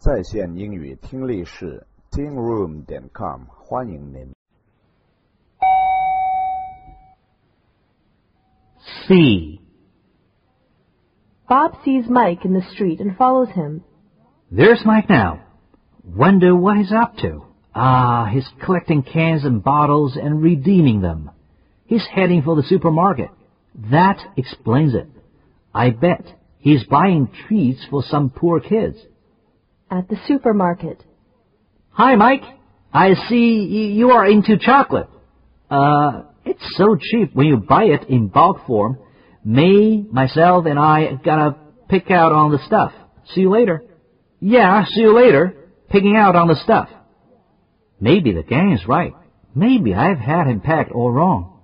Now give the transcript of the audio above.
在线英语听力室 tingroom.com 欢迎您。 C. Bob sees Mike in the street and follows him. There's Mike now. Wonder what he's up to. He's collecting cans and bottles and redeeming them. He's heading for the supermarket. That explains it. I bet he's buying treats for some poor kids. At the supermarket. Hi, Mike. I see you are into chocolate. It's so cheap when you buy it in bulk form. May, myself, and I gotta pick out on the stuff. See you later. Yeah, see you later. Picking out on the stuff. Maybe the gang is right. Maybe I've had him packed all wrong.